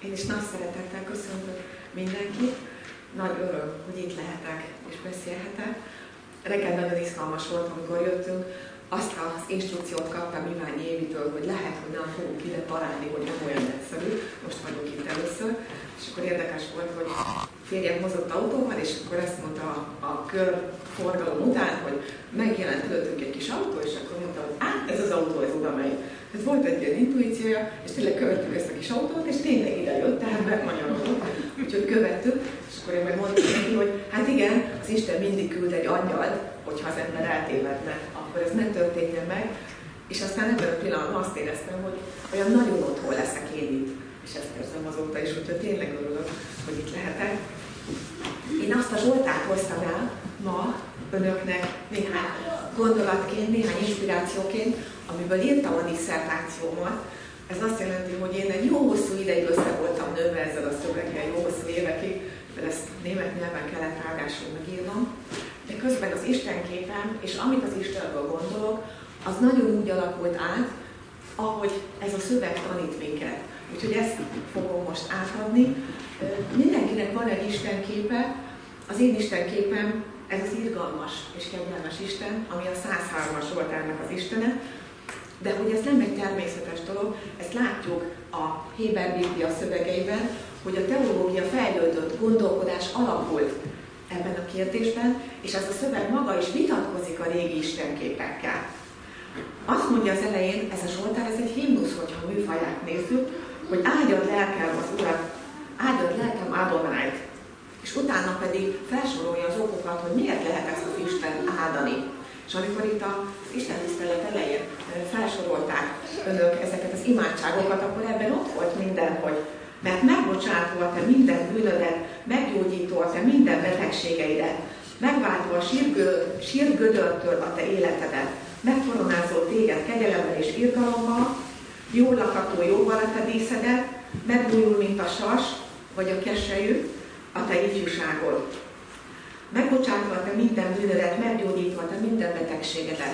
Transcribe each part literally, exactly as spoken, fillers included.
Én is nagy szeretettel köszöntök mindenkit. Nagy öröm, hogy itt lehetek és beszélhetek. Reggel nagyon izgalmas volt, amikor jöttünk. Azt az instrukciót kaptam Iványi Évitől, hogy lehet, hogy nem fogunk ide találni, hogy nem olyan egyszerű. Most vagyok itt először. És akkor érdekes volt, hogy férjem hozott autóval, és akkor azt mondta a, a körforgalom után, hogy megjelent előttünk egy kis autó, és akkor mondta, hogy á, ez az autó, ez oda megy. Ez volt egy ilyen intuíciója, és tényleg követtük ezt a kis autót, és tényleg ide jött, tehát megmagyarodott, úgyhogy követtük, és akkor én megmondtam neki, hogy hát igen, az Isten mindig küld egy angyalt, hogyha az ember eltévedne, akkor ez ne történjen meg, és aztán ebben a pillanatban azt éreztem, hogy olyan nagyon otthon leszek én itt, és ezt érzem azóta is, úgyhogy tényleg örülök, hogy itt lehetek. Én azt a Zsoltárt hoztam el ma önöknek néhány gondolatként, néhány inspirációként, amiből írtam a disszertációmat. Ez azt jelenti, hogy én egy jó hosszú ideig össze voltam nőve ezzel a szöveggel, jó hosszú évekig, de ezt német nyelven kellett ráadásul megírnom. De közben az Istenképem, és amit az Istenről gondolok, az nagyon úgy alakult át, ahogy ez a szöveg tanít minket. Úgyhogy ezt fogom most átadni. Mindenkinek van egy Istenképe, az én Istenképem ez az irgalmas és kegyelmes Isten, ami a száz hármas Zsoltárnak az Istene, de hogy ez nem egy természetes dolog, ezt látjuk a Héber Biblia szövegeiben, hogy a teológia fejlődött, gondolkodás alakult ebben a kérdésben, és ez a szöveg maga is vitatkozik a régi istenképekkel. Azt mondja az elején, ez a Zsoltár, ez egy himnusz, hogyha a műfaját nézzük, hogy áldjad lelkem az Urat, áldjad lelkem Adonájt, és utána pedig felsorolja az okokat, hogy miért lehet ezt az Isten áldani. És amikor itt az Isten tisztelet elején felsorolták önök ezeket az imádságokat, akkor ebben ott volt minden, hogy mert megbocsátol te minden bűnödet, meggyógyítol te minden betegségeidet, megváltol a sírgödörtől a te életedet, megkoronázol téged kegyelemmel és irgalommal, jól lakató jóval a te díszedet, megújul, mint a sas, vagy a keselyű, a te ifjúságod. Megbocsátva te minden bűnödet, meggyógyítva te minden betegségedet.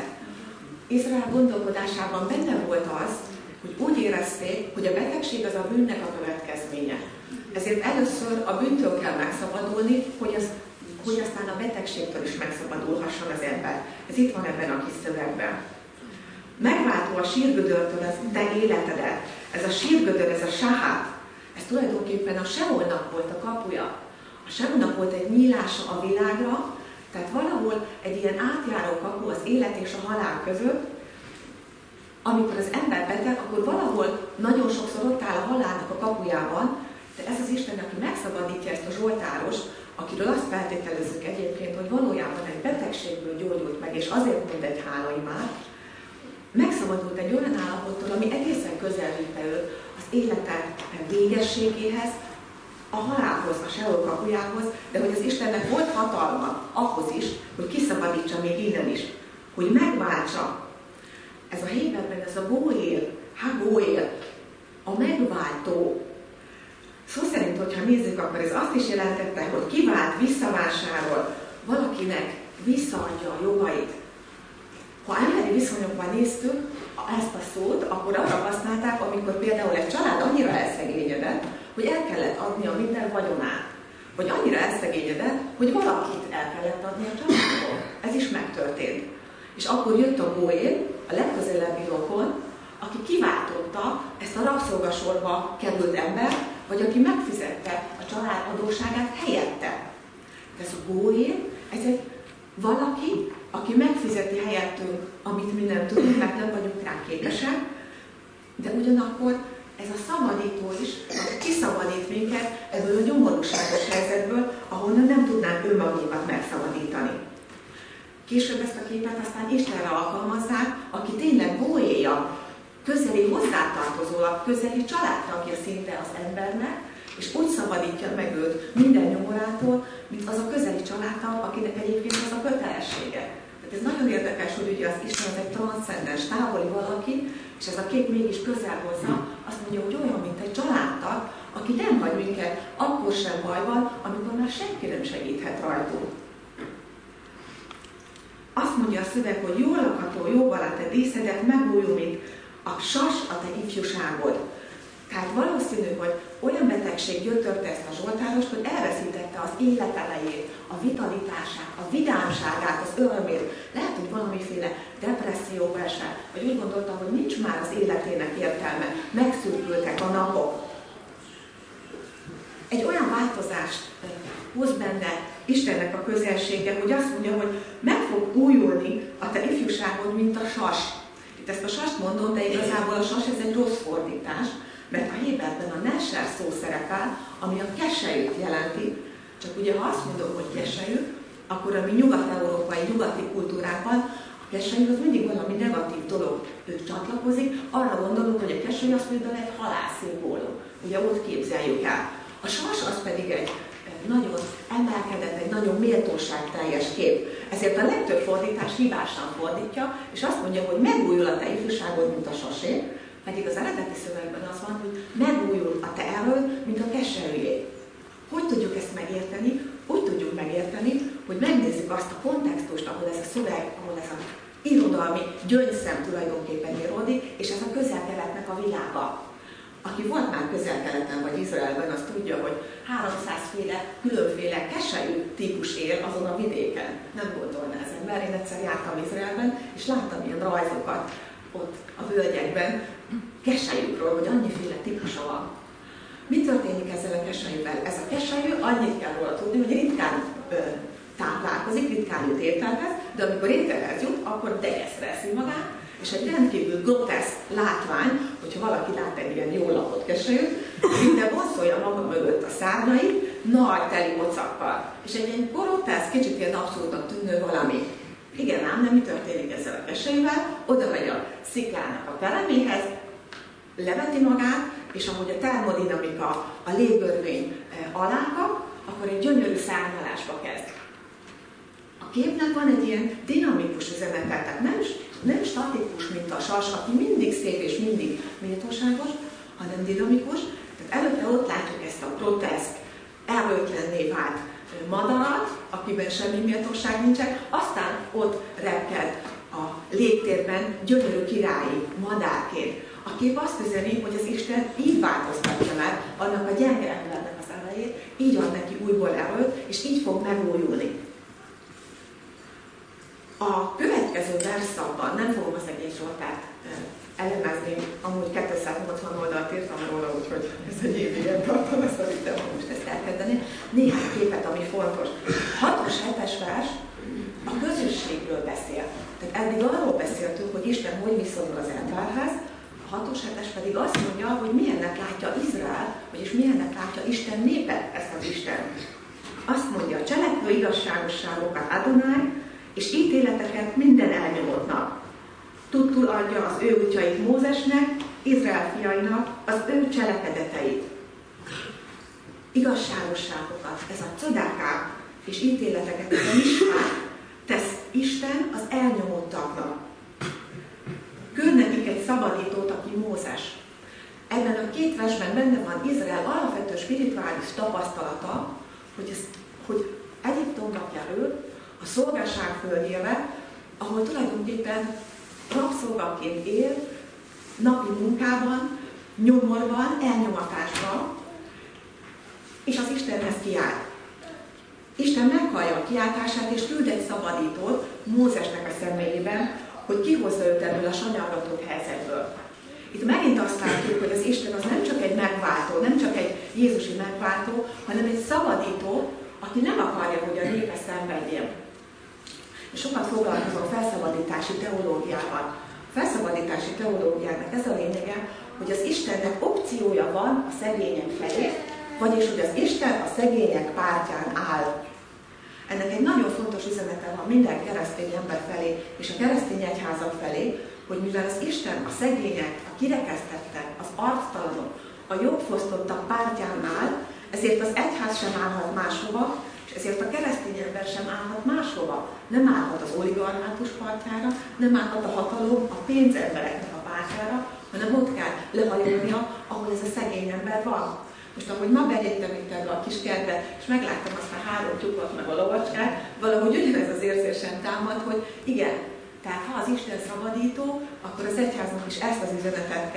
Izrael gondolkodásában benne volt az, hogy úgy érezték, hogy a betegség az a bűnnek a következménye. Ezért először a bűntől kell megszabadulni, hogy, az, hogy aztán a betegségtől is megszabadulhasson az ember. Ez itt van ebben a kis szövegben. Megváltva a sírgödörtől az te életedet. Ez a sírgödör, ez a sahát, ez tulajdonképpen a Seolnak volt a kapuja. A Seolnak volt egy nyílása a világra, tehát valahol egy ilyen átjáró kapu az élet és a halál között. Amikor az ember beteg, akkor valahol nagyon sokszor ott áll a halálnak a kapujában, de ez az Isten, aki megszabadítja ezt a Zsoltárost, akiről azt feltételezzük egyébként, hogy valójában egy betegségből gyógyult meg, és azért mond egy hálaimát, megszabadult egy olyan állapottól, ami egészen közel vitte őt az élete végességéhez, a halálhoz, a Seol kapujához, de hogy az Istennek volt hatalma ahhoz is, hogy kiszabadítsa még innen is, hogy megváltsa. Ez a Héberben, ez a Góél, Hagóél, a megváltó. Szó szerint, hogyha nézzük, akkor ez azt is jelentette, hogy kivált, visszavásárol, valakinek visszaadja a jogait. Ha emberi viszonyokban néztük ezt a szót, akkor arra használták, amikor például egy család annyira elszegényedett, hogy el kellett adni a minden vagyonát. Vagy annyira elszegényedett, hogy valakit el kellett adni a családból. Ez is megtörtént. És akkor jött a Góél, a legközelebbi rokon, aki kiváltotta ezt a rabszolgasorba került ember, vagy aki megfizette a család adósságát helyette. Ez a Góél, ez egy valaki, aki megfizeti helyettünk, amit mi nem tudunk, mert nem vagyunk rá képesek, de ugyanakkor ez a szabadító is, aki kiszabadít minket ebből a nyomorúságos helyzetből, ahonnan nem tudnánk önmagunkat megszabadítani. Később ezt a képet aztán Istenre alkalmazzák, aki tényleg Góélja, közeli hozzátartozólag, közeli családtagja szinte az embernek, és úgy szabadítja meg őt minden nyomorától, mint az a közeli családtag, akinek egyébként az a kötelessége. Tehát ez nagyon érdekes, hogy ugye az Isten az egy transzcendens, távoli valaki, és ez a kép mégis közel hozza, azt mondja, hogy olyan, mint egy családtag, aki nem hagy minket akkor sem bajban, amikor már senki nem segíthet rajtunk. Azt mondja a szöveg, hogy jól lakható, jóval a te díszedet, megújul, mint a sas a te ifjúságod. Tehát valószínű, hogy olyan betegség gyötörte ezt a zsoltárost, hogy elveszítette az életelejét, a vitalitását, a vidámságát, az örömét. Lehet, hogy valamiféle depresszióba esett, vagy úgy gondolta, hogy nincs már az életének értelme, megszűkültek a napok. Egy olyan változást hoz benne Istennek a közelsége, hogy azt mondja, hogy meg fog újulni a te ifjúságod, mint a sas. Itt ezt a sast mondom, de igazából a sas ez egy rossz fordítás, mert a héberben a nesher szó szerepel, ami a keselyűt jelenti. Csak ugye, ha azt mondom, hogy keselyű, akkor a mi nyugat-európai, nyugati kultúrában a keselyű az mindig valami negatív dolog ők csatlakozik. Arra gondolunk, hogy a keselyű az például egy halálszimbólum. Ugye ott képzeljük el. A sas az pedig egy nagyon emelkedett, egy nagyon méltóságteljes kép. Ezért a legtöbb fordítás hibásan fordítja, és azt mondja, hogy megújul a te ifjúságod, mint a sasé, pedig az eredeti szövegben az van, hogy megújul a te erőd, mint a keselyűjé. Hogy tudjuk ezt megérteni? Úgy tudjuk megérteni, hogy megnézzük azt a kontextust, ahol ez a szöveg, ahol ez a irodalmi gyöngyszem tulajdonképpen íródik, és ez a közel-keletnek a világa. Aki volt már közel-keleten vagy Izraelben, az tudja, hogy háromszázféle különféle keselyű típus él azon a vidéken. Nem volt olyan ez ember. Én egyszer jártam Izraelben, és láttam ilyen rajzokat ott a völgyekben keselyükről, hogy annyiféle típusa van. Mi történik ezzel a keselyűvel? Ez a keselyű, annyit kell róla tudni, hogy ritkán ö, táplálkozik, ritkán jut ételhez, de amikor ételhez jut, akkor degeszre eszi magát, és egy rendkívül groteszk látvány, hogyha valaki lát egy ilyen jól lakott keselyűt, szinte bonszolja maga mögött a szárnyait, nagy teli mocakkal. És egy ilyen groteszk, kicsit ilyen abszurdnak tűnő valami. Igen ám, de mi történik ezzel a keselyűvel? Oda megy a sziklának a pereméhez, leveti magát, és ahogy a termodinamika a légörvény alá kap, akkor egy gyönyörű szárnyalásba kezd. A képnek van egy ilyen dinamikus üzenete, tehát nem, nem statikus, mint a sas, aki mindig szép és mindig méltóságos, hanem dinamikus. Tehát előtte ott látjuk ezt a groteszk, erőtlenné vált madarat, akiben semmi méltóság nincsen, aztán ott repked a légtérben gyönyörű királyi madárként. A kép azt üzeni, hogy az Isten így változtatja meg annak a gyenge embernek az elejét, így ad neki újból erőt, és így fog megújulni. A következő verszakban, nem fogom az egész Zsoltárt elemezni, amúgy kétszáznyolcvan oldalt írtam róla, úgyhogy ez egy év ilyen tartalma, szerintem, ha most ezt elkezdeni. Néhány képet, ami fontos. hatos hetes vers a közösségről beszél. Tehát eddig arról beszéltünk, hogy Isten hogy viszonyul az emberhez, a hatos hetes pedig azt mondja, hogy milyennek látja Izrael, vagyis milyennek látja Isten népe ezt az Isten. Azt mondja, cselekvő igazságosságokat Adonai, és ítéleteket minden elnyomottnak. Tudtul adja az ő útjait Mózesnek, Izrael fiainak az ő cselekedeteit. Igazságosságokat, ez a codákák és ítéleteket, ez a misvát tesz Isten az elnyomottaknak. Küld nekik egy szabadítót, aki Mózes. Ebben a két versben benne van Izrael alapvető spirituális tapasztalata, hogy, ez, hogy Egyiptomba kerül, a szolgaság földjébe, ahol tulajdonképpen rabszolgaként él, napi munkában, nyomorban, elnyomatásban, és az Istenhez kiált. Isten meghallja a kiáltását, és küld egy szabadítót Mózesnek a személyében, hogy kihozza őt ebből a sanyargatott helyzetből. Itt megint azt látjuk, hogy az Isten az nem csak egy megváltó, nem csak egy jézusi megváltó, hanem egy szabadító, aki nem akarja, hogy a népe szenvedjen. Sokat foglalkozom felszabadítási teológiával. A felszabadítási teológiának ez a lényege, hogy az Istennek opciója van a szegények felé, vagyis hogy az Isten a szegények pártján áll. Ennek egy nagyon fontos üzenete van minden keresztény ember felé, és a keresztény egyházak felé, hogy mivel az Isten a szegények, a kirekesztettek, az arctalanok, a jogfosztottak pártján áll, ezért az egyház sem állhat máshova, és ezért a keresztény ember sem állhat máshova. Nem állhat az oligarchátus partjára, nem állhat a hatalom a pénzembereknek a pártjára, hanem ott kell lehajolnia, ahol ez a szegény ember van. Most ahogy ma beléptem itt ebbe a kis kertbe, és megláttam azt a három tyúkot meg a lovacskát, valahogy ugyanez az érzésem támad, hogy igen, tehát ha az Isten szabadító, akkor az egyháznak is ezt az üzenetet kell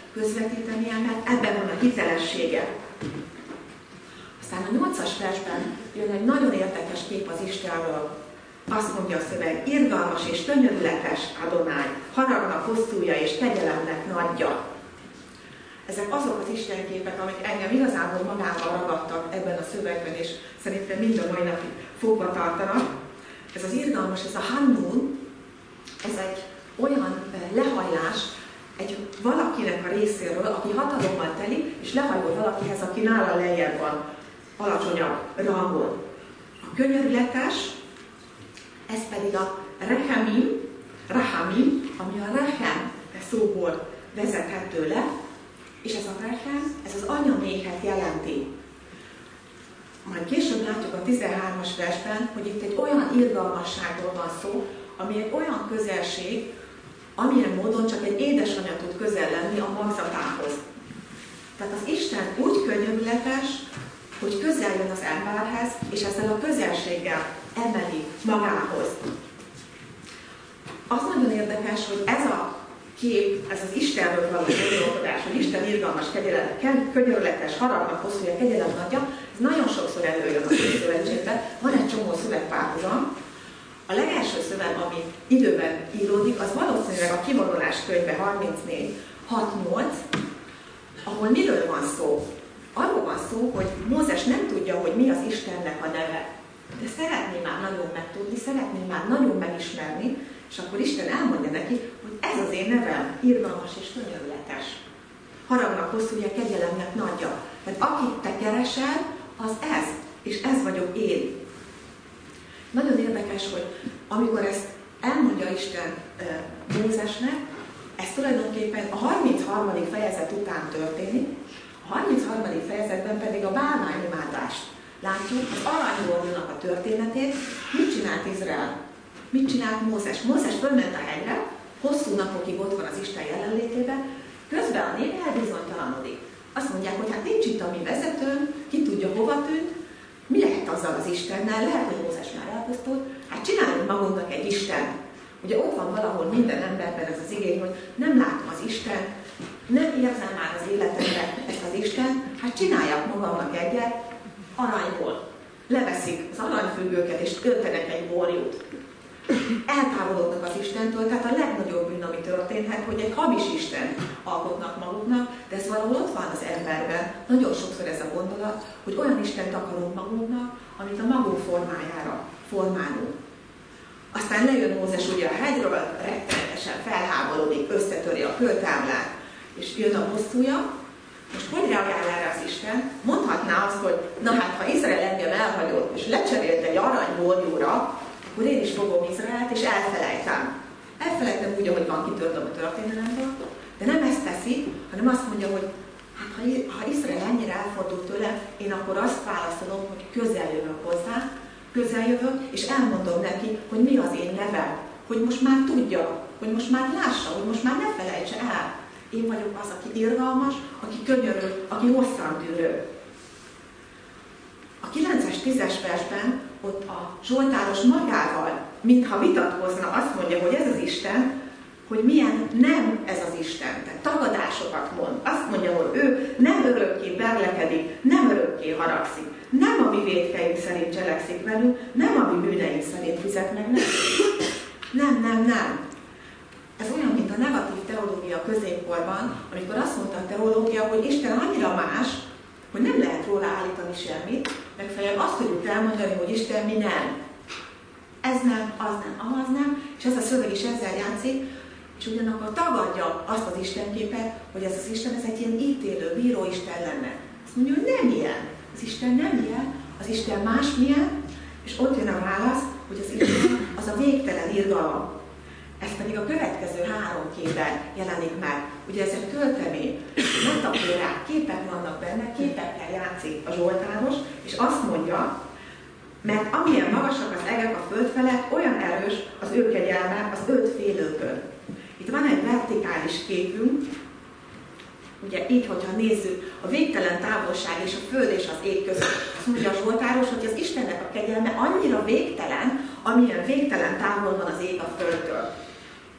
közvetítenie, mert ebben van a hitelessége. Aztán a nyolcas versben jön egy nagyon érdekes kép az Istenről. Azt mondja a szöveg, irgalmas és könyörületes Adonai, haragnak hosszúja és kegyelemnek nagyja. Ezek azok az istenképek, amik engem igazából magával ragadtak ebben a szövegben, és szerintem mind a mai napig fogva tartanak. Ez az irgalmas, ez a Hannun, ez egy olyan lehajlás egy valakinek a részéről, aki hatalommal teli, és lehajol valakihez, aki nála lejjebb van, alacsonyabb rangon. A könyörületes, ez pedig a Rehemim, Rahamim, ami a Rehem szóból vezethető le, és ez a Rehem, ez az anyaméhet jelenti. Majd később látjuk a tizenhármas versben, hogy itt egy olyan irgalmasságról van szó, ami egy olyan közelség, amilyen módon csak egy édesanyja tud közel lenni a magzatához. Tehát az Isten úgy könyörületes, hogy közel jön az emberhez, és ezzel a közelséggel emeli magához. Az nagyon érdekes, hogy ez a kép, ez az Istenről való gondolkodás, hogy Isten irgalmas, könyörületes, haragnak hosszúja, kegyelem nagyja, ez nagyon sokszor előjön a Szövetségben. Van egy csomó szövegpárhuzam. A legelső szöveg, ami időben íródik, az valószínűleg a Kivonulás könyve harmincnégy hat nyolc, ahol miről van szó? Arról van szó, hogy Mózes nem tudja, hogy mi az Istennek a neve. De szeretné már nagyon megtudni, szeretné már nagyon megismerni, és akkor Isten elmondja neki, hogy ez az én nevem, irgalmas és könyörületes. Haragnak hosszúja, kegyelemnek nagyja. Tehát akit te keresel, az ez, és ez vagyok én. Nagyon érdekes, hogy amikor ezt elmondja Isten e, Mózesnek, ez tulajdonképpen a harmincharmadik fejezet után történik, a harmincharmadik fejezetben pedig a bálványimádást látjuk, az aranyborjúnak a történetét. Mit csinált Izrael? Mit csinált Mózes? Mózes fölment a hegyre, hosszú napokig ott van az Isten jelenlétében, közben a nép elbizonytalanodik. Azt mondják, hogy hát nincs itt a mi vezetőnk, ki tudja hova tűnt, mi lehet azzal az Istennel? Lehet, hogy Mózes már elpusztult, hát csináljunk magunknak egy Isten. Ugye ott van valahol minden emberben ez az igény, hogy nem látom az Isten, nem érzem már az életemben ezt az Isten, hát csináljak magamnak egyet aranyból. Leveszik az aranyfüggőket és öntenek egy borjút. Eltávolodnak az Istentől, tehát a legnagyobb bűn, ami történhet, hogy egy hamis Isten alkotnak maguknak, de ez valahol ott van az emberben. Nagyon sokszor ez a gondolat, hogy olyan Istent akarunk magunknak, amit a magunk formájára formálunk. Aztán lejön Mózes ugye a hegyről, rettenetesen felháborodik, összetöri a kőtáblát, és jön a bosszúja. Most hogy reagál erre az Isten? Mondhatná azt, hogy na hát, ha Izrael engem elhagyott, és lecserélt egy aranyborjúra, akkor én is fogom Izraelt, és elfelejtem. Elfelejtem úgy, ahogy van, kitörtöm a történelemből, de nem ezt teszi, hanem azt mondja, hogy hát, ha, ha Izrael ennyire elfordult tőlem, én akkor azt válaszolom, hogy közel jövök hozzá, közel jövök, és elmondom neki, hogy mi az én nevem, hogy most már tudja, hogy most már lássa, hogy most már ne felejtse el. Én vagyok az, aki irgalmas, aki könyörül, aki hosszantűrő. A kilences tízes versben ott a zsoltáros magával, mintha vitatkozna, azt mondja, hogy ez az Isten, hogy milyen nem ez az Isten. Tehát tagadásokat mond. Azt mondja, hogy ő nem örökké berlekedik, nem örökké haragszik, nem a mi vétkeink szerint cselekszik velünk, nem a mi bűneink szerint fizet meg nekünk. Nem, nem, nem. Ez olyan, mint a negatív teológia középkorban, amikor azt mondta a teológia, hogy Isten annyira más, hogy nem lehet róla állítani semmit, legfeljebb azt tudjuk elmondani, hogy Isten mi nem. Ez nem, az nem, az nem, és ez a szöveg is ezzel játszik, és ugyanakkor tagadja azt az Istenképet, hogy ez az Isten, ez egy ilyen ítélő, bíró Isten lenne. Azt mondja, hogy nem ilyen. Az Isten nem ilyen, az Isten másmilyen, és ott jön a válasz, hogy az Isten az a végtelen irgalom. Ez pedig a következő három képen jelenik meg. Ugye ezek költemény, metaforák, képek vannak benne, képekkel játszik a zsoltáros, és azt mondja, mert amilyen magasak az egek a föld felett, olyan erős az ő kegyelme az öt félőkön. Itt van egy vertikális képünk, ugye így, hogyha nézzük, a végtelen távolság és a föld és az ég között. Azt mondja a zsoltáros, hogy az Istennek a kegyelme annyira végtelen, amilyen végtelen távol van az ég a földtől. Következő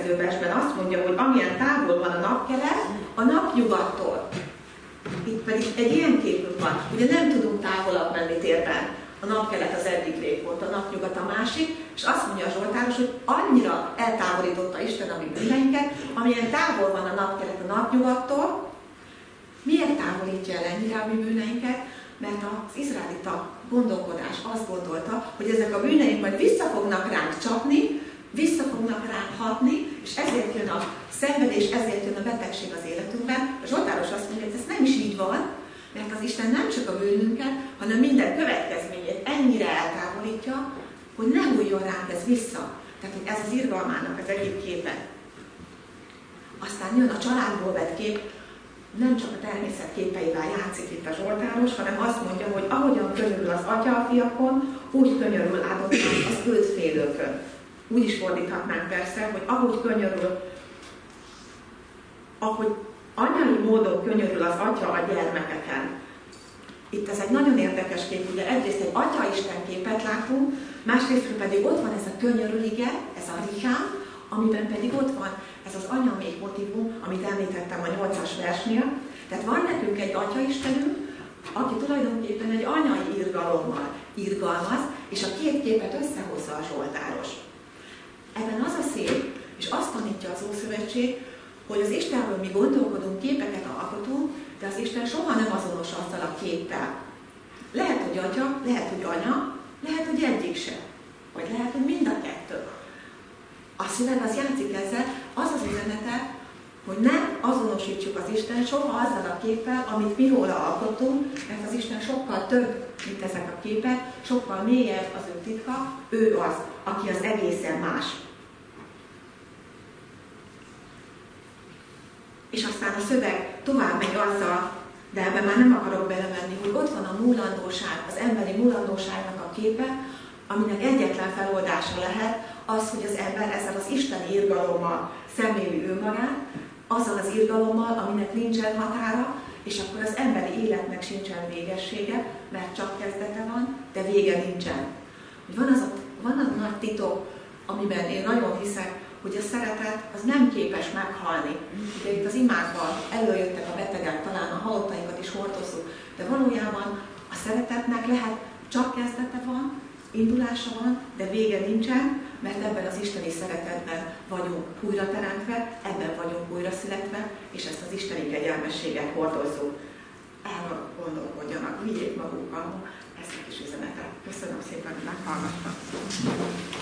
következő versben azt mondja, hogy amilyen távol van a napkelet, a napnyugattól. Itt pedig egy ilyen képünk van. Ugye nem tudunk távolabb menni térben. A napkelet az egyik vég volt, a napnyugat a másik, és azt mondja a Zsoltáros, hogy annyira eltávolította Isten a mi bűneinket, amilyen távol van a napkelet a napnyugattól. Miért távolítja el ennyire a mi bűneinket? Mert az izraelita gondolkodás azt gondolta, hogy ezek a bűneink majd vissza fognak ránk csapni, vissza fognak ránk hatni, és ezért jön a szenvedés, ezért jön a betegség az életünkben. A Zsoltáros azt mondja, hogy ez nem is így van, mert az Isten nem csak a bűnünket, hanem minden következményét ennyire eltávolítja, hogy ne hújjon ránk ez vissza. Tehát, hogy ez az irgalmának az egyik képe. Aztán jön a családból vett kép, nem csak a természet képeivel játszik itt a Zsoltáros, hanem azt mondja, hogy ahogyan könyörül az atya a fiakon, úgy könyörül áldottan az őt félőkön. Úgy is fordíthatnánk persze, hogy ahogy könyörül, ahogy anyai módon könyörül az atya a gyermekeken. Itt ez egy nagyon érdekes kép, ugye egyrészt egy atya-isten képet látunk, másrészt pedig ott van ez a könyörülige, ez a richám, amiben pedig ott van ez az anyamék motivum, amit említettem a nyolcas versnél. Tehát van nekünk egy atya-istenünk, aki tulajdonképpen egy anyai irgalommal irgalmaz, és a két képet összehozza a Zsoltáros. Ebben az a szép, és azt tanítja az Ószövetség, hogy az Istenről mi gondolkodunk, képeket alkotunk, de az Isten soha nem azonos azzal a képpel. Lehet, hogy atya, lehet, hogy anya, lehet, hogy egyik se. Vagy lehet, hogy mind a kettő. A szöveg az játszik ezzel, az az üzenete, hogy ne azonosítsuk az Isten soha azzal a képpel, amit mi róla alkottunk, mert az Isten sokkal több, mint ezek a képek, sokkal mélyebb az ő titka, ő az, aki az egészen más. És aztán a szöveg tovább megy azzal, de ebben már nem akarok belemenni, hogy ott van a múlandóság, az emberi múlandóságnak a képe, aminek egyetlen feloldása lehet az, hogy az ember ezzel az isteni irgalommal szemléli önmagát, azzal az irgalommal, aminek nincsen határa, és akkor az emberi életnek sincsen végessége, mert csak kezdete van, de vége nincsen. Van az a, van az a nagy titok, amiben én nagyon hiszek, hogy a szeretet az nem képes meghalni. Ugye itt az imákban előjöttek a betegek, talán a halottaikat is hordozzuk, de valójában a szeretetnek lehet csak kezdete van, indulása van, de vége nincsen, mert ebben az isteni szeretetben vagyunk újra teremtve, ebben vagyunk újra születve, és ezt az isteni kegyelmességet hordozzuk. Erről gondolkodjanak, vigyék magukkal ezt a kis üzenetet. Köszönöm szépen, hogy meghallgattak.